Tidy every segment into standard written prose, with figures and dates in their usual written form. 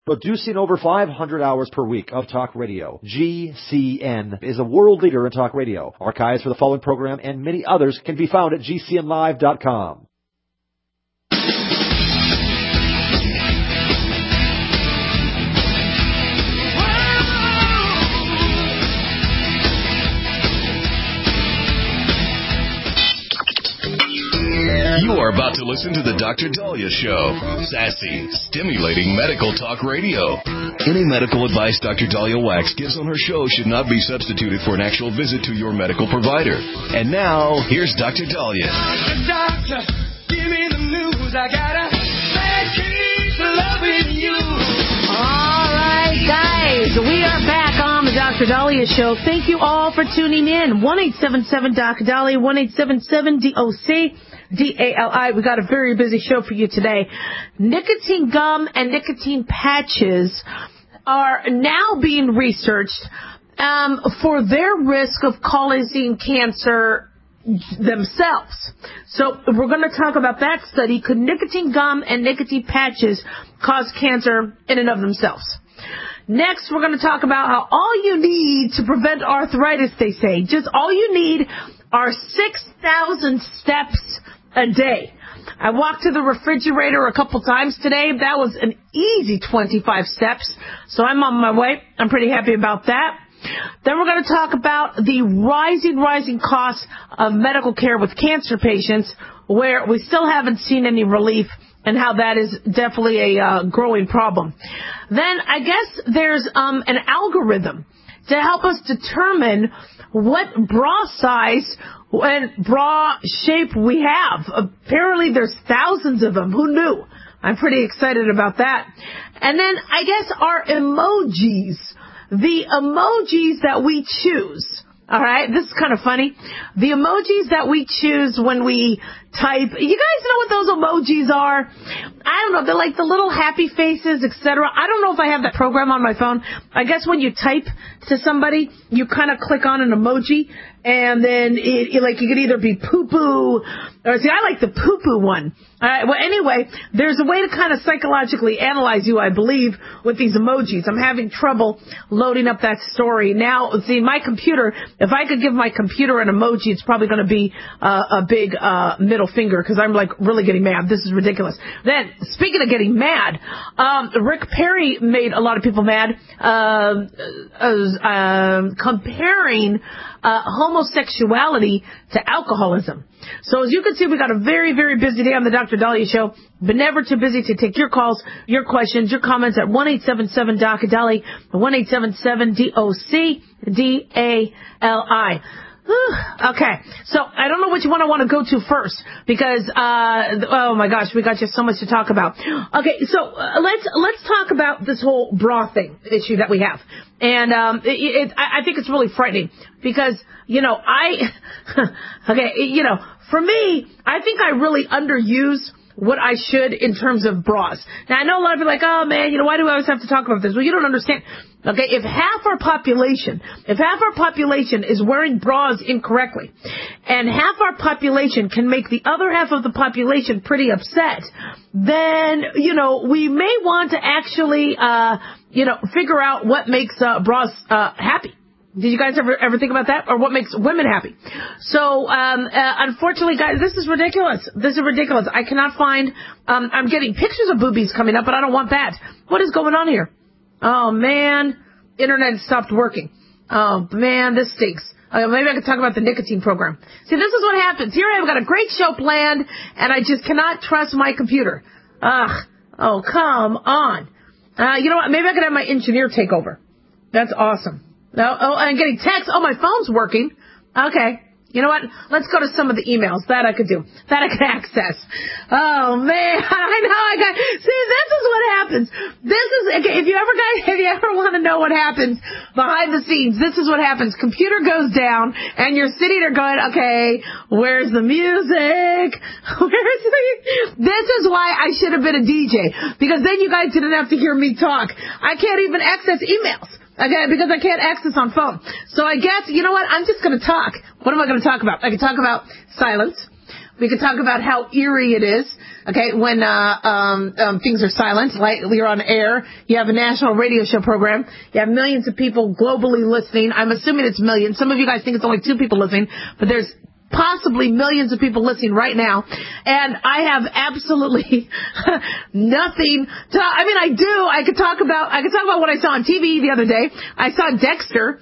Producing over 500 hours per week of talk radio, GCN is a world leader in talk radio. Archives for the following program and many others can be found at GCNlive.com. You are about to listen to the Dr. Daliah Show. Sassy, stimulating medical talk radio. Any medical advice Dr. Daliah Wax gives on her show should not be substituted for an actual visit to your medical provider. And now, here's Dr. Daliah. Doctor, give me the news. I gotta keep loving you. All right, guys, we are back on the Dr. Daliah Show. Thank you all for tuning in. 1-877-Dr. Daliah, 1-877-DOC. DALI. We got a very busy show for you today. Nicotine gum and nicotine patches are now being researched for their risk of causing cancer themselves. So we're going to talk about that study. Could nicotine gum and nicotine patches cause cancer in and of themselves? Next, we're going to talk about how all you need to prevent arthritis, they say. Just all you need are 6,000 steps a day. I walked to the refrigerator a couple times today. That was an easy 25 steps. So I'm on my way. I'm pretty happy about that. Then we're going to talk about the rising costs of medical care with cancer patients, where we still haven't seen any relief, and how that is definitely a growing problem. Then I guess there's an algorithm to help us determine what bra size and bra shape we have. Apparently there's thousands of them. Who knew? I'm pretty excited about that. And then I guess our emojis, the emojis that we choose. All right, this is kind of funny. The emojis that we choose when we type. You guys know what those emojis are? I don't know. They're like the little happy faces, etc. I don't know if I have that program on my phone. I guess when you type to somebody, you kind of click on an emoji, and then it like you could either be poo-poo, or see, I like the poo-poo one. All right, well, anyway, there's a way to kind of psychologically analyze you, I believe, with these emojis. I'm having trouble loading up that story. Now, see, my computer, if I could give my computer an emoji, it's probably going to be a big middle finger, because I'm like really getting mad. This is ridiculous. Then, speaking of getting mad, Rick Perry made a lot of people mad, comparing homosexuality to alcoholism. So as you can see, we got a very, very busy day on the Dr. Daliah Show, but never too busy to take your calls, your questions, your comments at 1-877-Dr. Daliah, 1-877-DOC-DALI. Okay, so I don't know which one I want to go to first, because oh my gosh, we got just so much to talk about. Okay, so let's talk about this whole bra thing issue that we have, and I think it's really frightening, because for me, I think I really underuse what I should in terms of bras. Now, I know a lot of people are like, oh man, why do we always have to talk about this? Well, you don't understand. Okay, if half our population is wearing bras incorrectly, and half our population can make the other half of the population pretty upset, then, we may want to actually, figure out what makes bras happy. Did you guys ever think about that? Or what makes women happy? So, unfortunately, guys, this is ridiculous. I cannot find, I'm getting pictures of boobies coming up, but I don't want that. What is going on here? Oh, man. Internet stopped working. Oh, man, this stinks. Maybe I could talk about the nicotine program. See, this is what happens. Here I've got a great show planned, and I just cannot trust my computer. Ugh. Oh, come on. You know what? Maybe I could have my engineer take over. That's awesome. Oh, I'm getting texts. Oh, my phone's working. Okay. You know what? Let's go to some of the emails. That I could do. That I could access. Oh, man. I know. See, this is what happens. Okay, if you ever want to know what happens behind the scenes, this is what happens. Computer goes down, and you're sitting there going, okay, where's the music? This is why I should have been a DJ, because then you guys didn't have to hear me talk. I can't even access emails. Okay, because I can't access on phone. So I guess, you know what? I'm just going to talk. What am I going to talk about? I can talk about silence. We can talk about how eerie it is Okay, when things are silent, like you're on air, you have a national radio show program, you have millions of people globally listening. I'm assuming it's millions. Some of you guys think it's only 2 people listening, but there's possibly millions of people listening right now, and I have absolutely nothing to, I could talk about what I saw on TV the other day. I saw Dexter.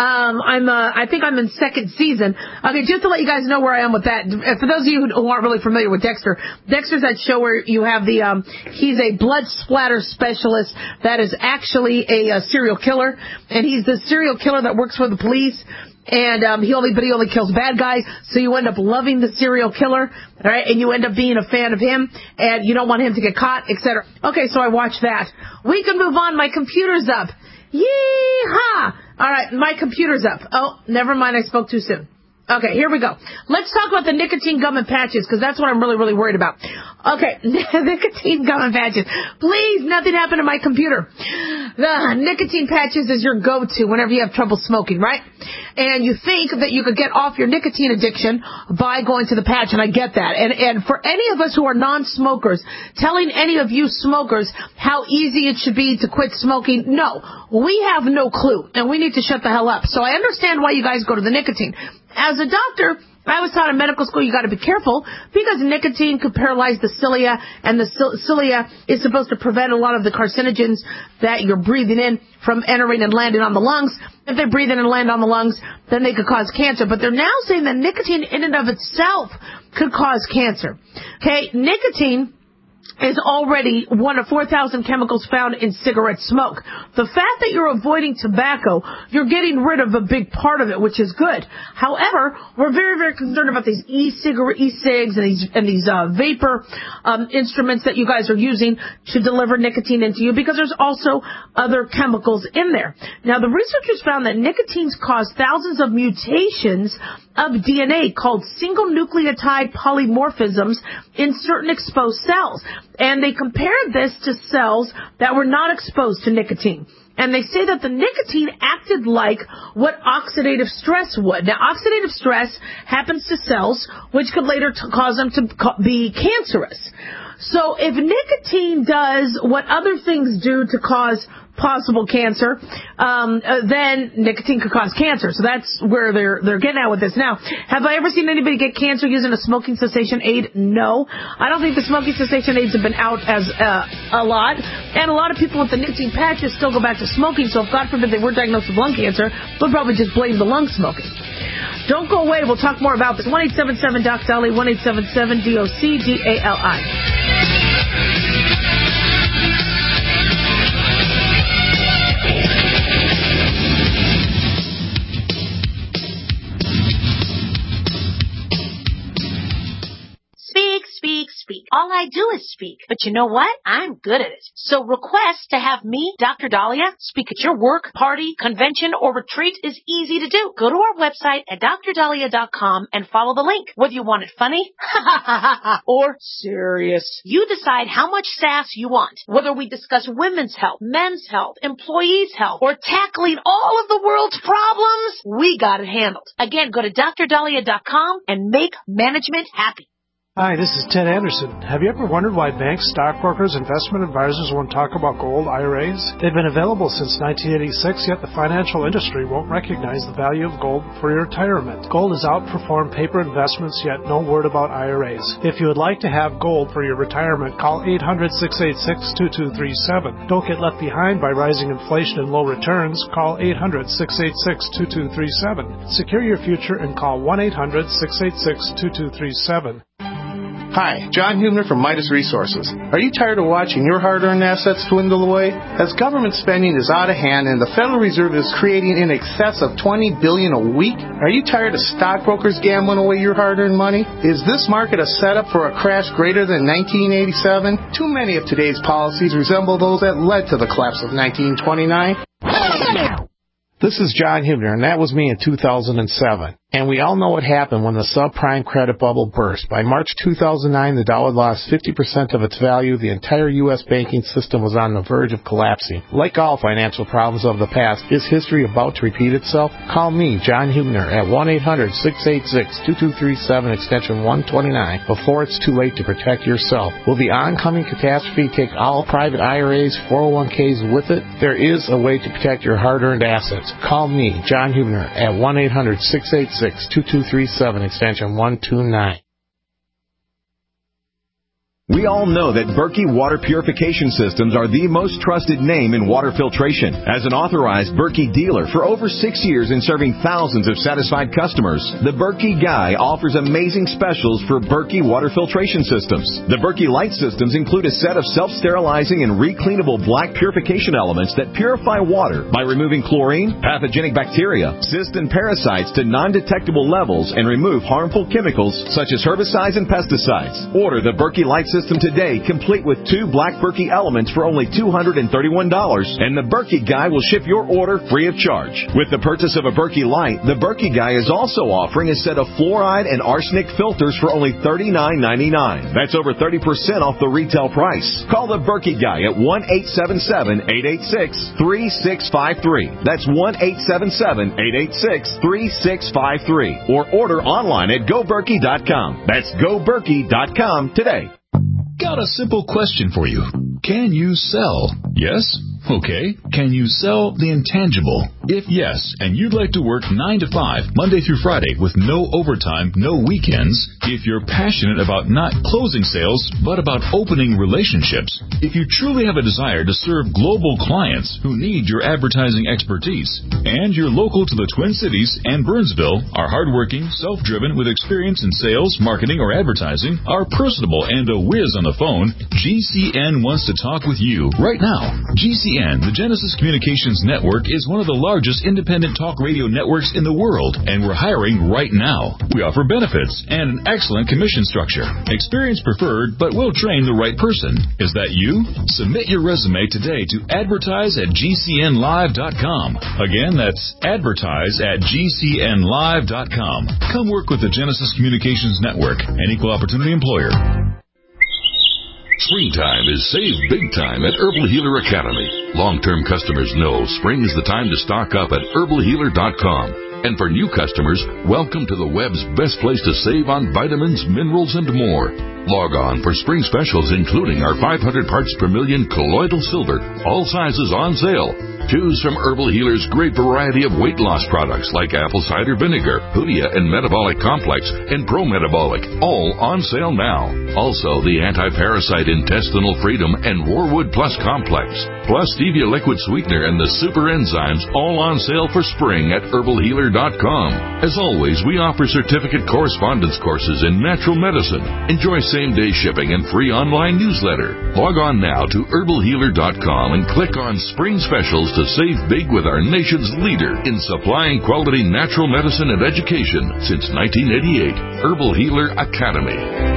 I think I'm in 2nd season. Okay, just to let you guys know where I am with that. For those of you who aren't really familiar with Dexter, Dexter's that show where you have he's a blood splatter specialist that is actually a serial killer, and he's the serial killer that works for the police. And he only kills bad guys, so you end up loving the serial killer, right? And you end up being a fan of him, and you don't want him to get caught, etc. Okay, so I watched that. We can move on. My computer's up. Yee-haw! All right, my computer's up. Oh, never mind. I spoke too soon. Okay, here we go. Let's talk about the nicotine gum and patches, because that's what I'm really, really worried about. Okay, nicotine gum and patches. Please, nothing happened to my computer. The nicotine patches is your go-to whenever you have trouble smoking, right? And you think that you could get off your nicotine addiction by going to the patch, and I get that. And for any of us who are non-smokers, telling any of you smokers how easy it should be to quit smoking, no, we have no clue, and we need to shut the hell up. So I understand why you guys go to the nicotine. As a doctor, I was taught in medical school you got to be careful because nicotine could paralyze the cilia, and the cilia is supposed to prevent a lot of the carcinogens that you're breathing in from entering and landing on the lungs. If they breathe in and land on the lungs, then they could cause cancer. But they're now saying that nicotine in and of itself could cause cancer. Okay, nicotine is already one of 4,000 chemicals found in cigarette smoke. The fact that you're avoiding tobacco, you're getting rid of a big part of it, which is good. However, we're very, very concerned about these e-cigs and these vapor instruments that you guys are using to deliver nicotine into you, because there's also other chemicals in there. Now, the researchers found that nicotines cause thousands of mutations of DNA called single nucleotide polymorphisms in certain exposed cells. And they compared this to cells that were not exposed to nicotine. And they say that the nicotine acted like what oxidative stress would. Now, oxidative stress happens to cells, which could later cause them to be cancerous. So if nicotine does what other things do to cause possible cancer, then nicotine could cause cancer. So that's where they're getting at with this. Now, have I ever seen anybody get cancer using a smoking cessation aid? No. I don't think the smoking cessation aids have been out as a lot. And a lot of people with the nicotine patches still go back to smoking. So if, God forbid, they were diagnosed with lung cancer, they'll probably just blame the lung smoking. Don't go away. We'll talk more about this. 1-877-DOC-DALI, 1-877-DOC-DALI. Speak. All I do is speak. But you know what? I'm good at it. So request to have me, Dr. Dahlia, speak at your work, party, convention, or retreat is easy to do. Go to our website at drdahlia.com and follow the link. Whether you want it funny or serious, you decide how much sass you want. Whether we discuss women's health, men's health, employees' health, or tackling all of the world's problems, we got it handled. Again, go to drdahlia.com and make management happy. Hi, this is Ted Anderson. Have you ever wondered why banks, stockbrokers, investment advisors won't talk about gold IRAs? They've been available since 1986, yet the financial industry won't recognize the value of gold for your retirement. Gold has outperformed paper investments, yet no word about IRAs. If you would like to have gold for your retirement, call 800-686-2237. Don't get left behind by rising inflation and low returns. Call 800-686-2237. Secure your future and call 1-800-686-2237. Hi, John Hubner from Midas Resources. Are you tired of watching your hard-earned assets dwindle away? As government spending is out of hand and the Federal Reserve is creating in excess of $20 billion a week, are you tired of stockbrokers gambling away your hard-earned money? Is this market a setup for a crash greater than 1987? Too many of today's policies resemble those that led to the collapse of 1929. This is John Hubner, and that was me in 2007. And we all know what happened when the subprime credit bubble burst. By March 2009, the dollar lost 50% of its value. The entire U.S. banking system was on the verge of collapsing. Like all financial problems of the past, is history about to repeat itself? Call me, John Hubner, at 1-800-686-2237, extension 129, before it's too late to protect yourself. Will the oncoming catastrophe take all private IRAs, 401ks with it? There is a way to protect your hard-earned assets. Call me, John Hubner, at 1-800-686-2237, extension 129. We all know that Berkey Water Purification Systems are the most trusted name in water filtration. As an authorized Berkey dealer for over 6 years and serving thousands of satisfied customers, the Berkey Guy offers amazing specials for Berkey Water Filtration Systems. The Berkey Light Systems include a set of self-sterilizing and recleanable black purification elements that purify water by removing chlorine, pathogenic bacteria, cysts, and parasites to non-detectable levels and remove harmful chemicals such as herbicides and pesticides. Order the Berkey Light System today, complete with 2 black Berkey elements for only $231, and the Berkey Guy will ship your order free of charge. With the purchase of a Berkey Light, the Berkey Guy is also offering a set of fluoride and arsenic filters for only $39.99. That's over 30% off the retail price. Call the Berkey Guy at 1-877-886-3653. That's 1-877-886-3653. Or order online at GoBerkey.com. That's GoBerkey.com today. Got a simple question for you. Can you sell? Yes? Okay. Can you sell the intangible? If yes, and you'd like to work 9 to 5, Monday through Friday, with no overtime, no weekends, if you're passionate about not closing sales, but about opening relationships, if you truly have a desire to serve global clients who need your advertising expertise, and you're local to the Twin Cities and Burnsville, are hardworking, self-driven, with experience in sales, marketing, or advertising, are personable and a whiz on the phone, GCN wants to talk with you right now. GCN, the Genesis Communications Network, is one of the largest independent talk radio networks in the world, and we're hiring right now. We offer benefits and an excellent commission structure. Experience preferred, but we'll train the right person. Is that you? Submit your resume today to advertise@gcnlive.com. Again, that's advertise@gcnlive.com. Come work with the Genesis Communications Network, an equal opportunity employer. Springtime is save big time at Herbal Healer Academy. Long-term customers know spring is the time to stock up at herbalhealer.com. And for new customers, welcome to the web's best place to save on vitamins, minerals, and more. Log on for spring specials, including our 500 parts per million colloidal silver, all sizes on sale. Choose from Herbal Healer's great variety of weight loss products like apple cider vinegar, Hoodia and Metabolic Complex, and Pro Metabolic, all on sale now. Also, the Anti-Parasite Intestinal Freedom and Warwood Plus Complex, plus Stevia Liquid Sweetener and the Super Enzymes, all on sale for spring at herbalhealer.com. As always, we offer certificate correspondence courses in natural medicine. Enjoy same-day shipping and free online newsletter. Log on now to herbalhealer.com and click on Spring Specials to save big with our nation's leader in supplying quality natural medicine and education since 1988, Herbal Healer Academy.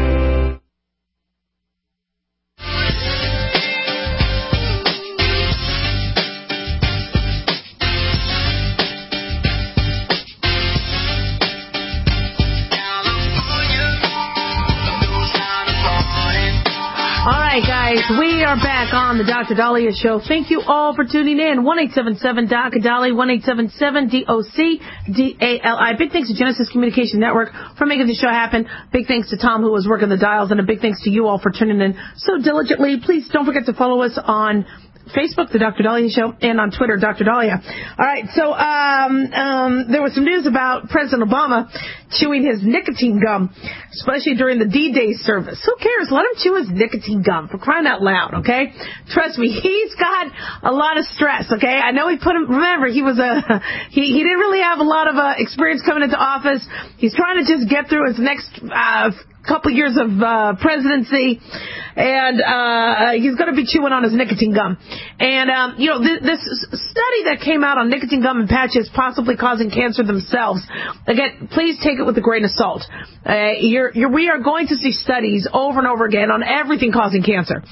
We are back on the Dr. Dahlia Show. Thank you all for tuning in. 1-877-DOC-DALI, 1-877-DOC-DALI. Big thanks to Genesis Communication Network for making the show happen. Big thanks to Tom, who was working the dials, and a big thanks to you all for tuning in so diligently. Please don't forget to follow us on Facebook, The Dr. Dahlia Show, and on Twitter, Dr. Dahlia. All right, so there was some news about President Obama chewing his nicotine gum, especially during the D-Day service. Who cares? Let him chew his nicotine gum, for crying out loud, okay? Trust me, he's got a lot of stress, okay? I know he put him, remember, he was he didn't really have a lot of experience coming into office. He's trying to just get through his next couple years of presidency, and he's going to be chewing on his nicotine gum. And this study that came out on nicotine gum and patches possibly causing cancer themselves. Again, please take it with a grain of salt. We are going to see studies over and over again on everything causing cancer.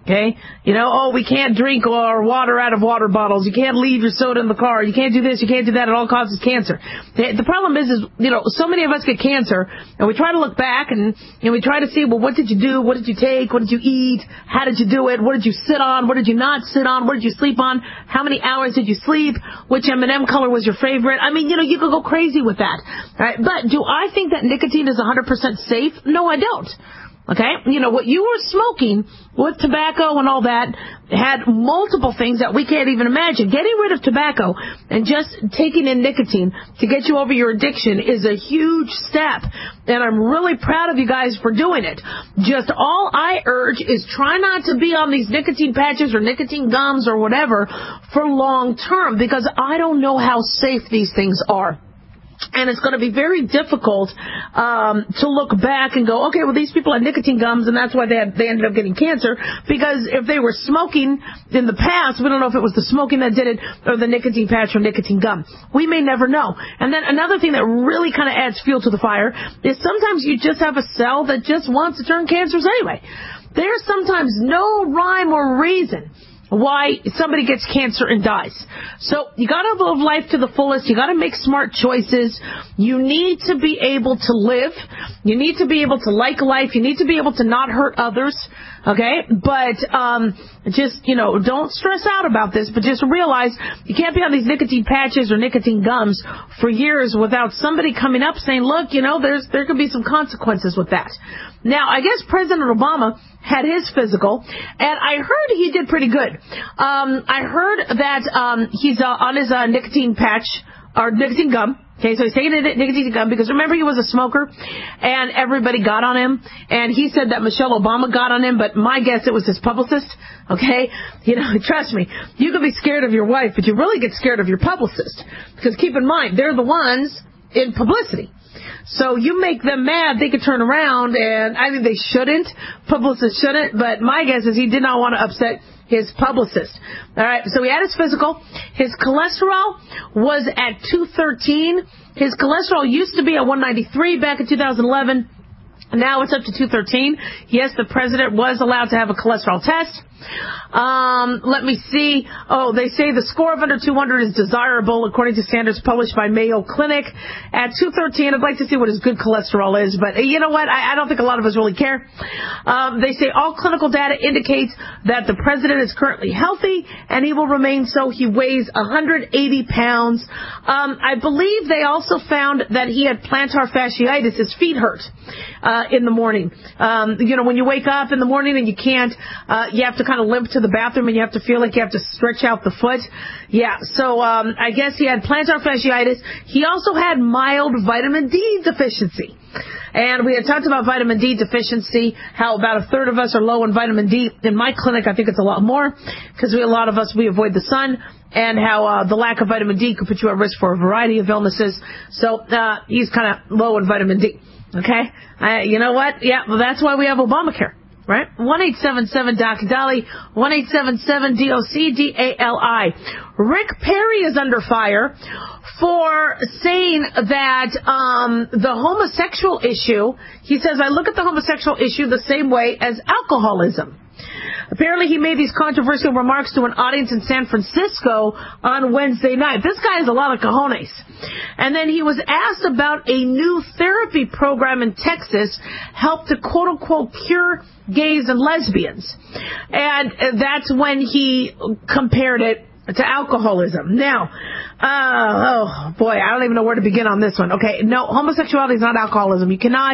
Okay? We can't drink our water out of water bottles. You can't leave your soda in the car. You can't do this. You can't do that. It all causes cancer. The problem is, so many of us get cancer, and we try to look back, and we try to see, well, what did you do? What did you take? What did you eat? How did you do it? What did you sit on? What did you not sit on? What did you sleep on? How many hours did you sleep? Which M&M color was your favorite? I mean, you could go crazy with that. Right? But do I think that nicotine is 100% safe? No, I don't. Okay? What you were smoking with tobacco and all that had multiple things that we can't even imagine. Getting rid of tobacco and just taking in nicotine to get you over your addiction is a huge step. And I'm really proud of you guys for doing it. Just all I urge is try not to be on these nicotine patches or nicotine gums or whatever for long term, because I don't know how safe these things are. And it's going to be very difficult to look back and go, okay, well, these people had nicotine gums, and that's why they ended up getting cancer. Because if they were smoking in the past, we don't know if it was the smoking that did it or the nicotine patch or nicotine gum. We may never know. And then another thing that really kind of adds fuel to the fire is sometimes you just have a cell that just wants to turn cancers anyway. There's sometimes no rhyme or reason why somebody gets cancer and dies. So you got to live life to the fullest. You got to make smart choices. You need to be able to live. You need to be able to like life. You need to be able to not hurt others. Okay? But just, don't stress out about this, but just realize you can't be on these nicotine patches or nicotine gums for years without somebody coming up saying, look, there could be some consequences with that. Now, I guess President Obama had his physical, and I heard he did pretty good. I heard that he's on his nicotine patch, or nicotine gum. Okay, so he's taking a nicotine gum because remember he was a smoker, and everybody got on him, and he said that Michelle Obama got on him, but my guess it was his publicist. Okay, trust me, you can be scared of your wife, but you really get scared of your publicist, because keep in mind, they're the ones in publicity. So you make them mad, they could turn around, and I mean, they shouldn't. Publicists shouldn't, but my guess is he did not want to upset his publicist. All right, so he had his physical. His cholesterol was at 213. His cholesterol used to be at 193 back in 2011. Now it's up to 213. Yes, the president was allowed to have a cholesterol test. Let me see. Oh, they say the score of under 200 is desirable according to standards published by Mayo Clinic. At 213, I'd like to see what his good cholesterol is, but you know what? I don't think a lot of us really care. They say all clinical data indicates that the president is currently healthy and he will remain so. He weighs 180 pounds. I believe they also found that he had plantar fasciitis. His feet hurt in the morning. When you wake up in the morning and you can't, you have to kind of limp to the bathroom and you have to feel like you have to stretch out the foot. Yeah, so I guess he had plantar fasciitis. He also had mild vitamin D deficiency. And we had talked about vitamin D deficiency, how about a third of us are low in vitamin D. In my clinic, I think it's a lot more, because a lot of us, we avoid the sun, and how the lack of vitamin D could put you at risk for a variety of illnesses. So he's kind of low in vitamin D. Okay? You know what? Yeah, well, that's why we have Obamacare. Right? 1-877-DOC-DOLLY, 1-877-DOC-DALI. Rick Perry is under fire for saying that the homosexual issue, he says, I look at the homosexual issue the same way as alcoholism. Apparently he made these controversial remarks to an audience in San Francisco on Wednesday night. This guy has a lot of cojones. And then he was asked about a new therapy program in Texas helped to quote-unquote cure gays and lesbians. And that's when he compared it to alcoholism. Now, oh boy, I don't even know where to begin on this one. Okay, no, homosexuality is not alcoholism. You cannot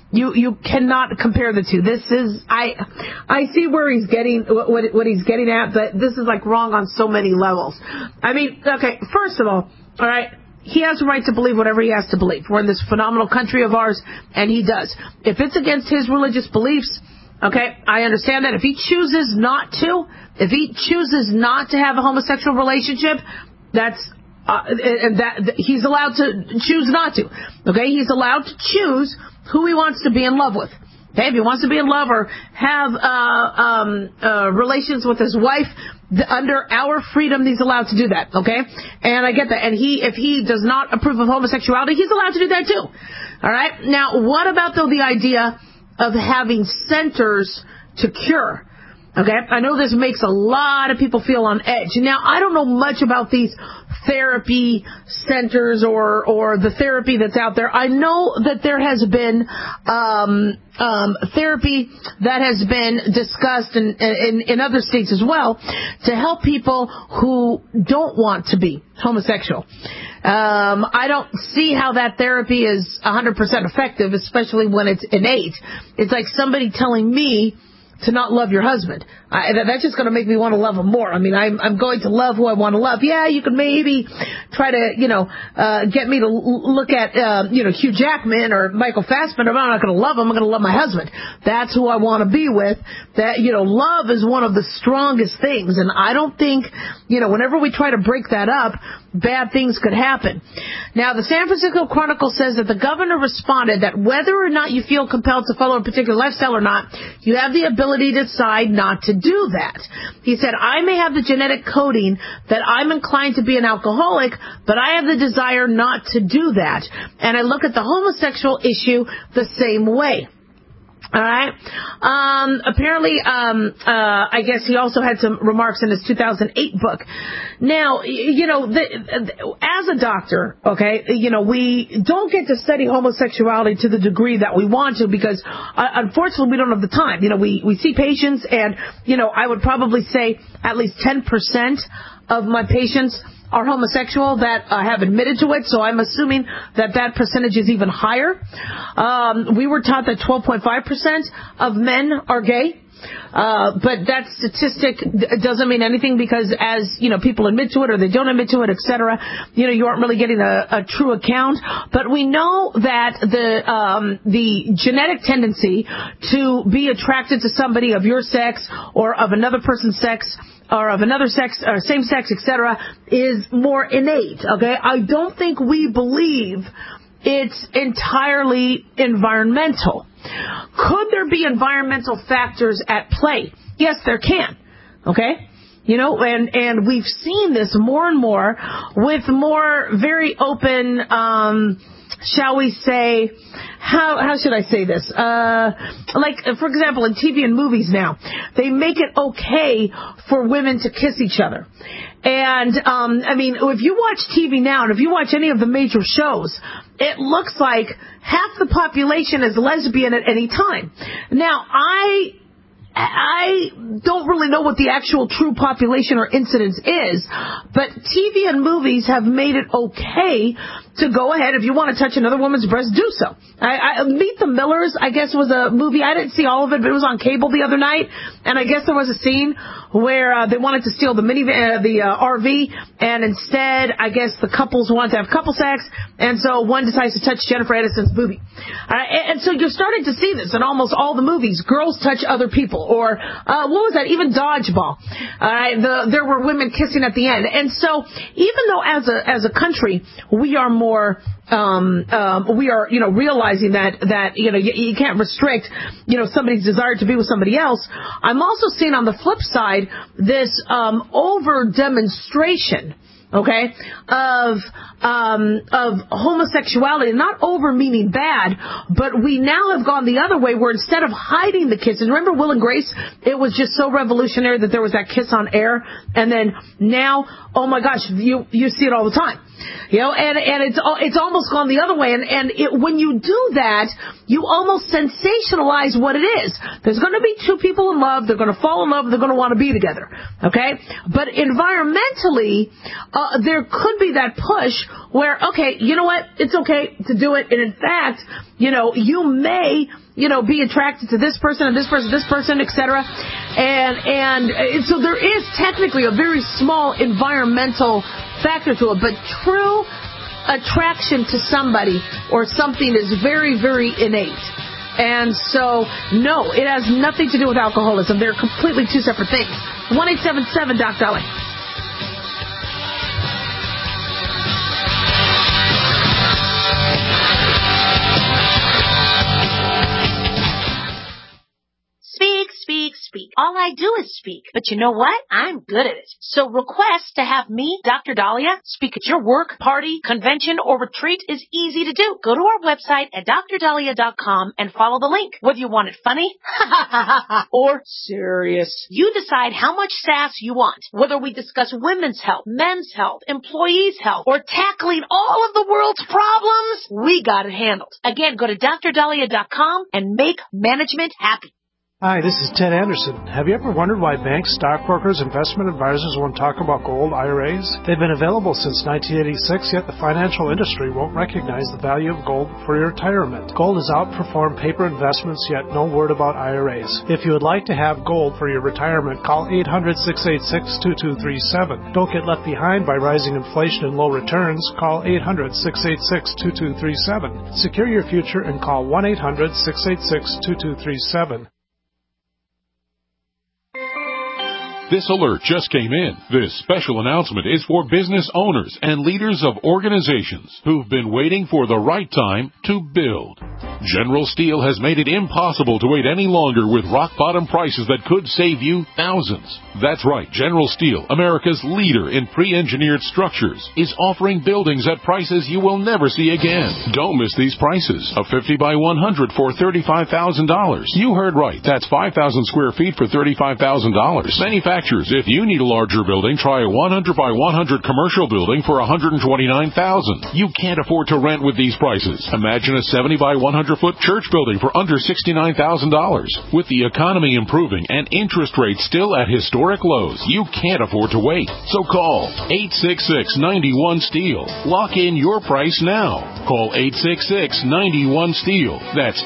compare the two. This is, I see where he's getting, what he's getting at, but this is like wrong on so many levels. I mean, okay, first of all right, he has a right to believe whatever he has to believe. We're in this phenomenal country of ours, and he does. If it's against his religious beliefs, okay, I understand that. If he chooses not to have a homosexual relationship, he's allowed to choose not to. Okay, he's allowed to choose who he wants to be in love with. Okay, if he wants to be in love or have relations with his wife, under our freedom, he's allowed to do that. Okay, and I get that. And if he does not approve of homosexuality, he's allowed to do that too. All right. Now, what about though the idea of having centers to cure? Okay, I know this makes a lot of people feel on edge. Now, I don't know much about these therapy centers or the therapy that's out there. I know that there has been therapy that has been discussed in other states as well to help people who don't want to be homosexual. I don't see how that therapy is 100% effective, especially when it's innate. It's like somebody telling me to not love your husband. That's just going to make me want to love him more. I mean, I'm going to love who I want to love. Yeah, you could maybe try to, get me to look at, Hugh Jackman or Michael Fassbender, but I'm not going to love him. I'm going to love my husband. That's who I want to be with. That, love is one of the strongest things. And I don't think, whenever we try to break that up, bad things could happen. Now, the San Francisco Chronicle says that the governor responded that whether or not you feel compelled to follow a particular lifestyle or not, you have the ability to decide not to do that. He said, I may have the genetic coding that I'm inclined to be an alcoholic, but I have the desire not to do that. And I look at the homosexual issue the same way. All right. Apparently, I guess he also had some remarks in his 2008 book. Now, as a doctor, okay, we don't get to study homosexuality to the degree that we want to because, unfortunately, we don't have the time. We see patients and, I would probably say at least 10% of my patients are homosexual that have admitted to it, so I'm assuming that percentage is even higher. We were taught that 12.5% of men are gay. But that statistic doesn't mean anything because as, people admit to it or they don't admit to it, etc., you aren't really getting a true account. But we know that the genetic tendency to be attracted to somebody of your sex or of another person's sex or of another sex or same sex, etc., is more innate. Okay, I don't think we believe it's entirely environmental. Could there be environmental factors at play? Yes, there can. Okay? And we've seen this more and more with more very open, shall we say, how should I say this? Like, for example, in TV and movies now, they make it okay for women to kiss each other. And, if you watch TV now and if you watch any of the major shows, it looks like half the population is lesbian at any time. Now, I don't really know what the actual true population or incidence is, but TV and movies have made it okay to go ahead. If you want to touch another woman's breast, do so. Meet the Millers, I guess, was a movie. I didn't see all of it, but it was on cable the other night. And I guess there was a scene where they wanted to steal the RV, and instead, I guess the couples wanted to have couple sex, and so one decides to touch Jennifer Aniston's boobie. And so you're starting to see this in almost all the movies. Girls touch other people, or what was that? Even Dodgeball. There were women kissing at the end. And so even though as a country we are more realizing that you can't restrict somebody's desire to be with somebody else, I'm also seeing on the flip side this over demonstration, okay, of homosexuality. Not over meaning bad, but we now have gone the other way where instead of hiding the kiss, and remember Will and Grace, it was just so revolutionary that there was that kiss on air, and then now, oh my gosh, you see it all the time. And it's almost gone the other way. And when you do that, you almost sensationalize what it is. There's going to be two people in love. They're going to fall in love. They're going to want to be together. Okay? But environmentally, there could be that push where, okay, you know what? It's okay to do it. And in fact, you may, be attracted to this person and this person, etc. And so there is technically a very small environmental factor to it, but true attraction to somebody or something is very, very innate. And so, no, it has nothing to do with alcoholism. They're completely two separate things. 1-877-DOC-DOLLY. Speak. All I do is speak. But you know what? I'm good at it. So request to have me, Dr. Dahlia, speak at your work, party, convention, or retreat is easy to do. Go to our website at drdahlia.com and follow the link. Whether you want it funny or serious, you decide how much sass you want. Whether we discuss women's health, men's health, employees' health, or tackling all of the world's problems, we got it handled. Again, go to drdahlia.com and make management happy. Hi, this is Ted Anderson. Have you ever wondered why banks, stockbrokers, investment advisors won't talk about gold IRAs? They've been available since 1986, yet the financial industry won't recognize the value of gold for your retirement. Gold has outperformed paper investments, yet no word about IRAs. If you would like to have gold for your retirement, call 800-686-2237. Don't get left behind by rising inflation and low returns. Call 800-686-2237. Secure your future and call 1-800-686-2237. This alert just came in. This special announcement is for business owners and leaders of organizations who've been waiting for the right time to build. General Steel has made it impossible to wait any longer with rock-bottom prices that could save you thousands. That's right, General Steel, America's leader in pre-engineered structures, is offering buildings at prices you will never see again. Don't miss these prices. A 50 by 100 for $35,000. You heard right. That's 5,000 square feet for $35,000. Manufacturers, if you need a larger building, try a 100 by 100 commercial building for $129,000. You can't afford to rent with these prices. Imagine a 70 by 100-foot church building for under $69,000. With the economy improving and interest rates still at historic lows, you can't afford to wait. So call 866-91-STEEL. Lock in your price now. Call 866-91-STEEL. That's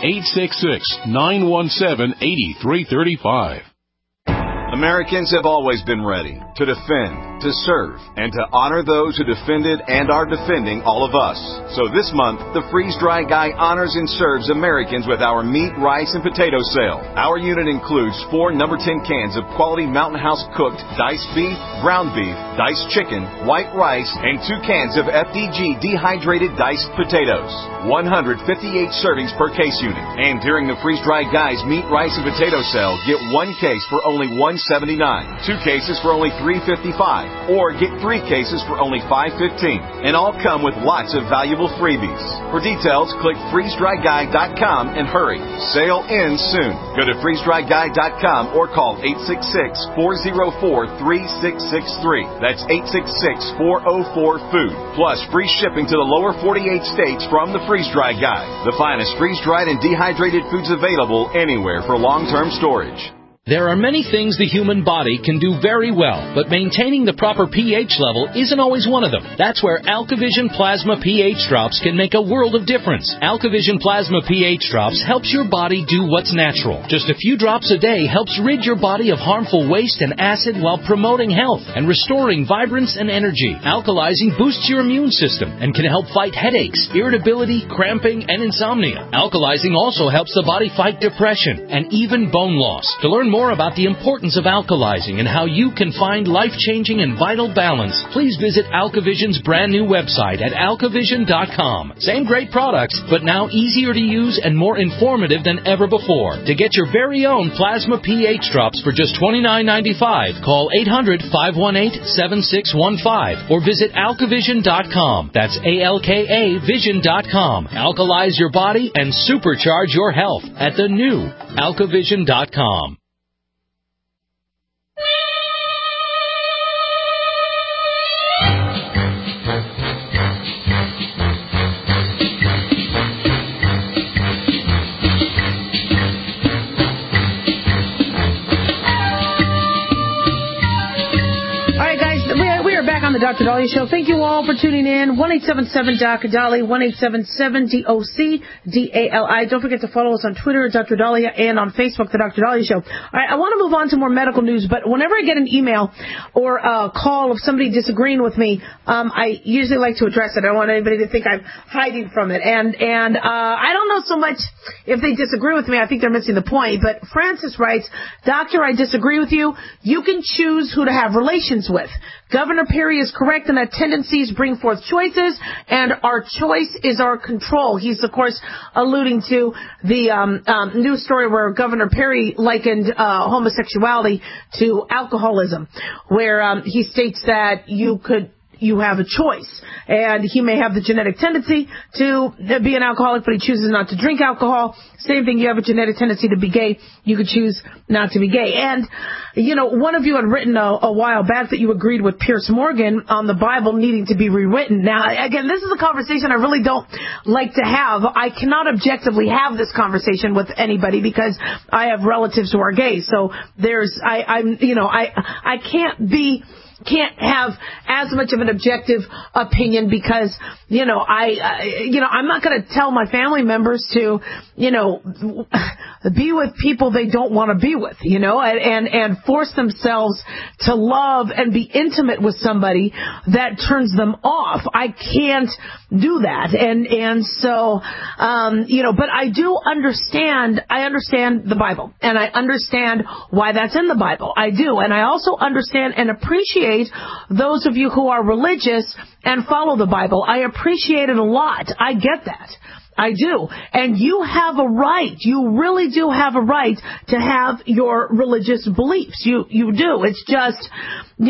866-917-8335. Americans have always been ready to defend, to serve, and to honor those who defended and are defending all of us. So this month, the Freeze Dry Guy honors and serves Americans with our meat, rice, and potato sale. Our unit includes 4 number 10 cans of quality Mountain House cooked diced beef, ground beef, diced chicken, white rice, and 2 cans of FDG dehydrated diced potatoes. 158 servings per case unit. And during the Freeze Dry Guy's meat, rice, and potato sale, get 1 case for only $179, 2 cases for only $355, or get 3 cases for only $515, and all come with lots of valuable freebies. For details, click freezedryguy.com and hurry. Sale ends soon. Go to freezedryguy.com or call 866-404-3663. That's 866-404-FOOD. Plus free shipping to the lower 48 states from the Freeze Dry Guy. The finest freeze-dried and dehydrated foods available anywhere for long-term storage. There are many things the human body can do very well, but maintaining the proper pH level isn't always one of them. That's where AlkaVision Plasma pH Drops can make a world of difference. AlkaVision Plasma pH Drops helps your body do what's natural. Just a few drops a day helps rid your body of harmful waste and acid while promoting health and restoring vibrance and energy. Alkalizing boosts your immune system and can help fight headaches, irritability, cramping, and insomnia. Alkalizing also helps the body fight depression and even bone loss. To learn more about the importance of alkalizing and how you can find life-changing and vital balance, please visit AlkaVision's brand new website at alkavision.com. Same great products, but now easier to use and more informative than ever before. To get your very own Plasma pH Drops for just $29.95, call 800-518-7615 or visit alkavision.com. That's ALKA Vision.com. Alkalize your body and supercharge your health at the new alkavision.com. On the Dr. Dahlia Show. Thank you all for tuning in. 1-877-Dr. 1-877-DOC-DALI. Don't forget to follow us on Twitter at Dr. Dahlia and on Facebook, The Dr. Dahlia Show. All right, I want to move on to more medical news, but whenever I get an email or a call of somebody disagreeing with me, I usually like to address it. I don't want anybody to think I'm hiding from it. And I don't know so much if they disagree with me. I think they're missing the point. But Francis writes, Doctor, I disagree with you. You can choose who to have relations with. Governor Perry is correct in that tendencies bring forth choices, and our choice is our control. He's, of course, alluding to the news story where Governor Perry likened homosexuality to alcoholism, where he states that you have a choice. And he may have the genetic tendency to be an alcoholic, but he chooses not to drink alcohol. Same thing, you have a genetic tendency to be gay. You could choose not to be gay. And, one of you had written a while back that you agreed with Piers Morgan on the Bible needing to be rewritten. Now, again, this is a conversation I really don't like to have. I cannot objectively have this conversation with anybody because I have relatives who are gay. So I can't have as much of an objective opinion because, I'm not going to tell my family members to, be with people they don't want to be with, and force themselves to love and be intimate with somebody that turns them off. I can't do that. And so, but I do understand, I understand the Bible and I understand why that's in the Bible. I do. And I also understand and appreciate those of you who are religious and follow the Bible. I appreciate it a lot. I get that. I do. And you have a right. You really do have a right to have your religious beliefs. You do. It's just, we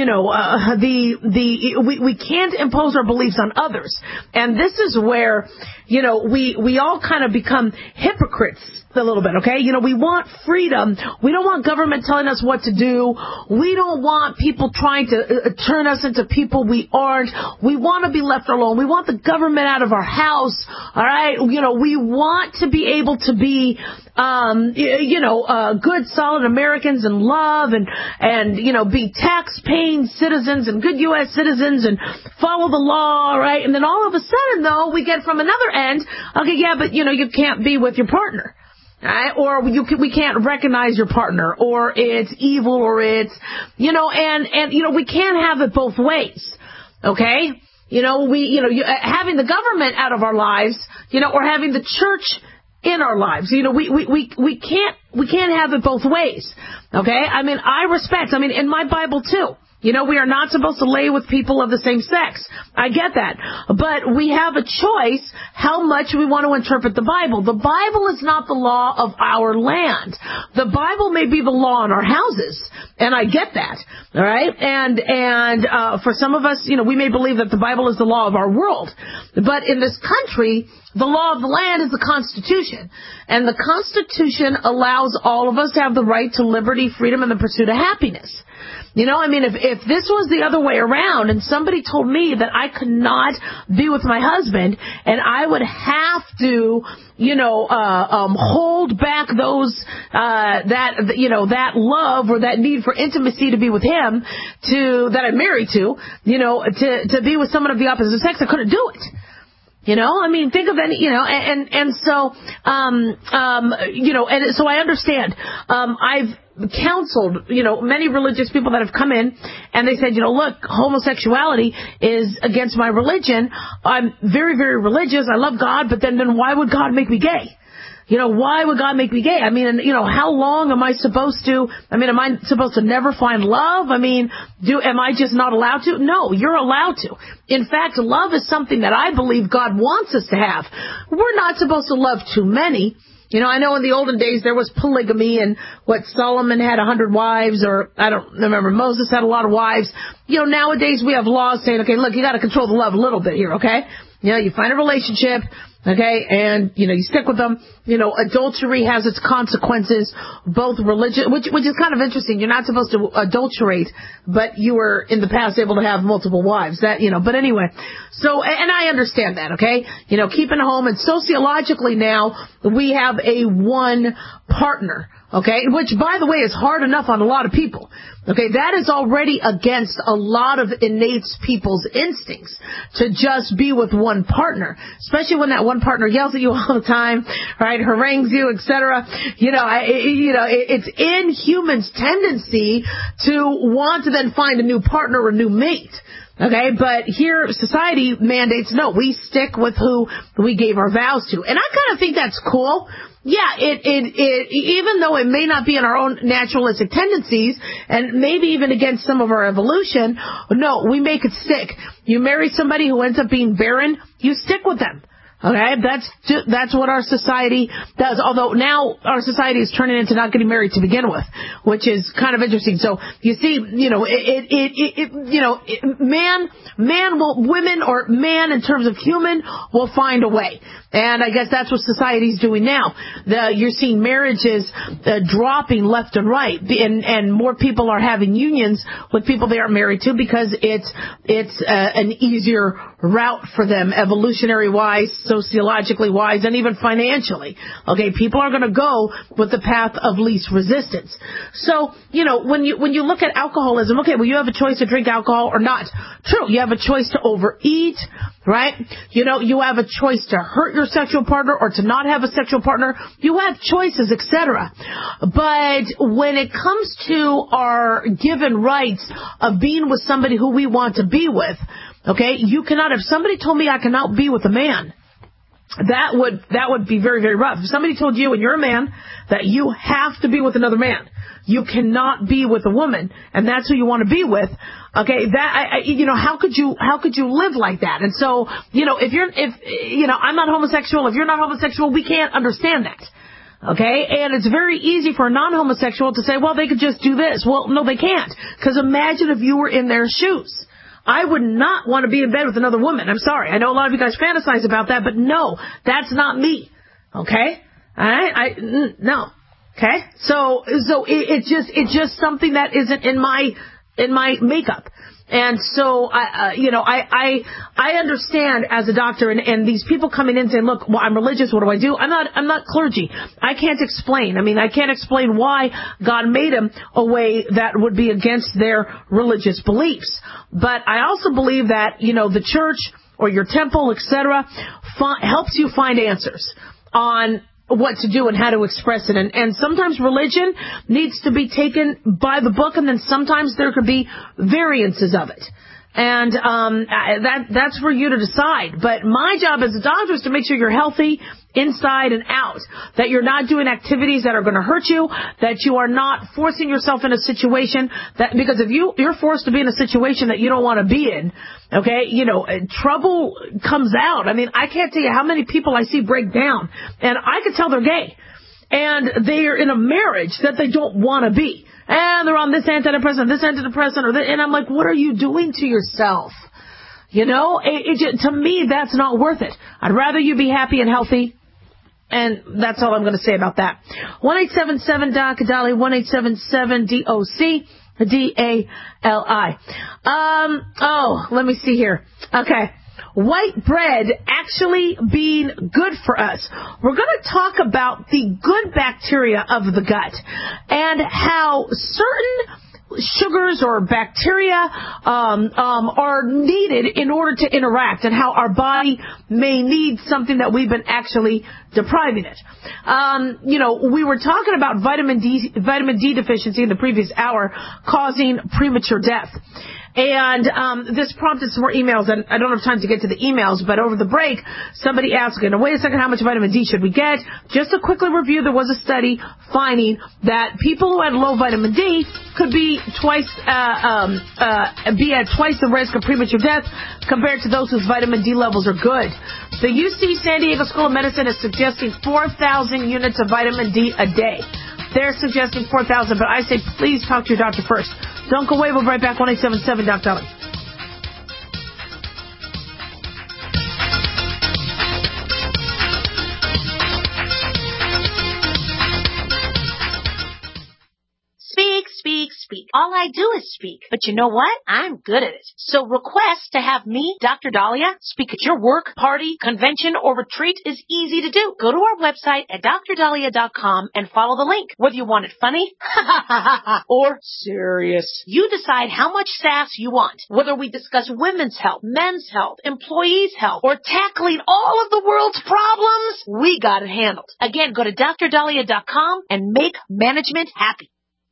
can't impose our beliefs on others. And this is where, we all kind of become hypocrites a little bit, okay? We want freedom. We don't want government telling us what to do. We don't want people trying to turn us into people we aren't. We want to be left alone. We want the government out of our house, all right? We want to be able to be, good, solid Americans and love and be tax-paying citizens and good U.S. citizens and follow the law, right? And then all of a sudden, though, we get from another end, okay, yeah, but, you can't be with your partner. Right? Or we can't recognize your partner, or it's evil, or it's, we can't have it both ways. Okay? Having the government out of our lives, or having the church in our lives. We can't have it both ways. Okay? I respect, in my Bible too. We are not supposed to lay with people of the same sex. I get that. But we have a choice how much we want to interpret the Bible. The Bible is not the law of our land. The Bible may be the law in our houses. And I get that. All right? And for some of us, we may believe that the Bible is the law of our world. But in this country, the law of the land is the Constitution. And the Constitution allows all of us to have the right to liberty, freedom, and the pursuit of happiness. If this was the other way around and somebody told me that I could not be with my husband and I would have to, hold back that love or that need for intimacy to be with him that I'm married to be with someone of the opposite sex, I couldn't do it. Think of any, and so I understand. I've counseled, many religious people that have come in and they said, look, homosexuality is against my religion. I'm very, very religious. I love God, but then why would God make me gay? Why would God make me gay? How long am I supposed to, am I supposed to never find love? Am I just not allowed to? No, you're allowed to. In fact, love is something that I believe God wants us to have. We're not supposed to love too many. I know in the olden days there was polygamy and Solomon had 100 wives, or I don't remember, Moses had a lot of wives. Nowadays we have laws saying, okay, look, you got to control the love a little bit here, okay? You find a relationship, okay, and, you stick with them. Adultery has its consequences, both religious, which is kind of interesting. You're not supposed to adulterate, but you were in the past able to have multiple wives. But anyway, so, and I understand that, okay? Keeping a home, and sociologically now, we have a one partner, okay? Which, by the way, is hard enough on a lot of people. Okay, that is already against a lot of innate people's instincts to just be with one partner, especially when that one partner yells at you all the time, right? Harangues you, etc. It's in humans' tendency to want to then find a new partner or a new mate. Okay, but here society mandates, no, we stick with who we gave our vows to. And I kind of think that's cool. Yeah, it even though it may not be in our own naturalistic tendencies and maybe even against some of our evolution, no, we make it stick. You marry somebody who ends up being barren, you stick with them. Okay, that's what our society does. Although now our society is turning into not getting married to begin with, which is kind of interesting. So you see, women or man in terms of human will find a way. And I guess that's what society's doing now. You're seeing marriages dropping left and right, and more people are having unions with people they aren't married to because it's an easier route for them, evolutionary wise, sociologically wise, and even financially. Okay, people are going to go with the path of least resistance. So, when you look at alcoholism, okay, well, you have a choice to drink alcohol or not. True, you have a choice to overeat, right? You have a choice to hurt your sexual partner or to not have a sexual partner. You have choices, etc. But when it comes to our given rights of being with somebody who we want to be with, okay, you cannot. If somebody told me I cannot be with a man, that would be very, very rough. If somebody told you and you're a man that you have to be with another man, you cannot be with a woman, and that's who you want to be with. Okay, how could you live like that? And so, if I'm not homosexual, if you're not homosexual, we can't understand that. Okay, and it's very easy for a non-homosexual to say, well, they could just do this. Well, no, they can't, because imagine if you were in their shoes. I would not want to be in bed with another woman. I'm sorry. I know a lot of you guys fantasize about that, but no, that's not me. Okay? All right? No. Okay? So it's just something that isn't in my makeup. And so, I understand as a doctor and these people coming in saying, look, well, I'm religious. What do I do? I'm not clergy. I can't explain. I can't explain why God made them a way that would be against their religious beliefs. But I also believe that, the church or your temple, etc., helps you find answers on what to do and how to express it. And sometimes religion needs to be taken by the book, and then sometimes there could be variances of it. And that's for you to decide. But my job as a doctor is to make sure you're healthy inside and out, that you're not doing activities that are going to hurt you, that you are not forcing yourself in a situation because if you're forced to be in a situation that you don't want to be in, okay, trouble comes out. I can't tell you how many people I see break down, and I can tell they're gay, and they're in a marriage that they don't want to be. And they're on this antidepressant, and I'm like, what are you doing to yourself? To me, that's not worth it. I'd rather you be happy and healthy, and that's all I'm going to say about that. 1-877-DOC-DALI, 1-877-DOC-DALI. Let me see here. Okay. White bread actually being good for us. We're going to talk about the good bacteria of the gut and how certain sugars or bacteria are needed in order to interact, and how our body may need something that we've been actually depriving it. We were talking about vitamin D deficiency in the previous hour causing premature death. And this prompted some more emails, and I don't have time to get to the emails, but over the break, somebody asked, wait a second, how much vitamin D should we get? Just to quickly review, there was a study finding that people who had low vitamin D could be at twice the risk of premature death compared to those whose vitamin D levels are good. The UC San Diego School of Medicine is suggesting 4,000 units of vitamin D a day. They're suggesting 4,000, but I say please talk to your doctor first. Don't go away. We'll be right back. 1-877-DOC-DALI. Speak. All I do is speak. But you know what? I'm good at it. So request to have me, Dr. Dahlia, speak at your work, party, convention, or retreat is easy to do. Go to our website at drdahlia.com and follow the link. Whether you want it funny or serious, you decide how much sass you want. Whether we discuss women's health, men's health, employees' health, or tackling all of the world's problems, we got it handled. Again, go to drdahlia.com and make management happy.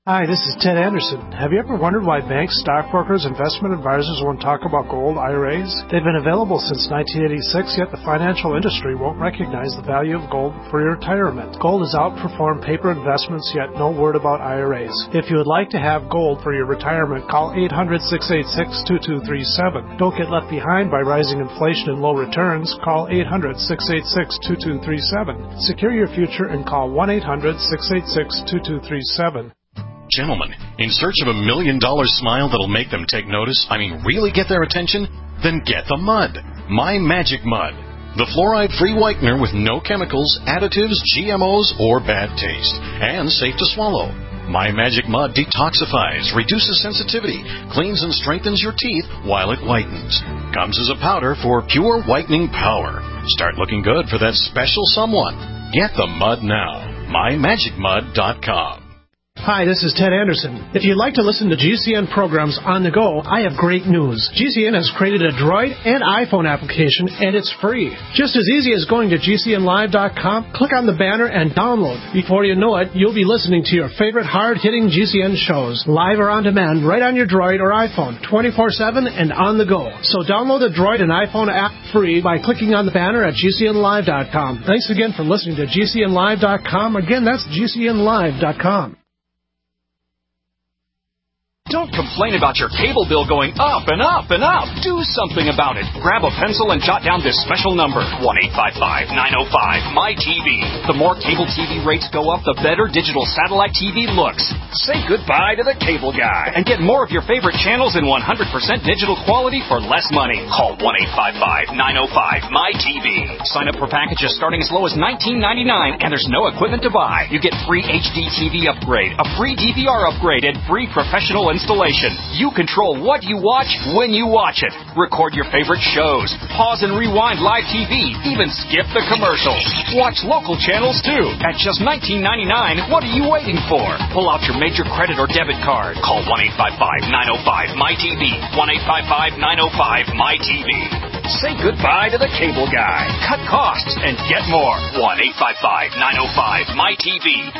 Hi, this is Ted Anderson. Have you ever wondered why banks, stockbrokers, investment advisors won't talk about gold IRAs? They've been available since 1986, yet the financial industry won't recognize the value of gold for your retirement. Gold has outperformed paper investments, yet no word about IRAs. If you would like to have gold for your retirement, call 800-686-2237. Don't get left behind by rising inflation and low returns. Call 800-686-2237. Secure your future and call 1-800-686-2237. Gentlemen, in search of $1 million smile that'll make them take notice, really get their attention? Then get the mud. My Magic Mud. The fluoride-free whitener with no chemicals, additives, GMOs, or bad taste. And safe to swallow. My Magic Mud detoxifies, reduces sensitivity, cleans and strengthens your teeth while it whitens. Comes as a powder for pure whitening power. Start looking good for that special someone. Get the mud now. MyMagicMud.com. Hi, this is Ted Anderson. If you'd like to listen to GCN programs on the go, I have great news. GCN has created a Droid and iPhone application, and it's free. Just as easy as going to GCNlive.com, click on the banner, and download. Before you know it, you'll be listening to your favorite hard-hitting GCN shows, live or on demand, right on your Droid or iPhone, 24/7 and on the go. So download the Droid and iPhone app free by clicking on the banner at GCNlive.com. Thanks again for listening to GCNlive.com. Again, that's GCNlive.com. Don't complain about your cable bill going up and up and up. Do something about it. Grab a pencil and jot down this special number, 1-855-905-MY-TV. The more cable TV rates go up, the better digital satellite TV looks. Say goodbye to the cable guy and get more of your favorite channels in 100% digital quality for less money. Call 1-855-905-MY-TV. Sign up for packages starting as low as $19.99, and there's no equipment to buy. You get free HD TV upgrade, a free DVR upgrade, and free professional installation. You control what you watch when you watch it. Record your favorite shows. Pause and rewind live TV. Even skip the commercials. Watch local channels too. At just $19.99, what are you waiting for? Pull out your major credit or debit card. Call 1-855-905-MY-TV. 1-855-905-MY-TV. Say goodbye to the cable guy. Cut costs and get more. 1-855-905-MY-TV.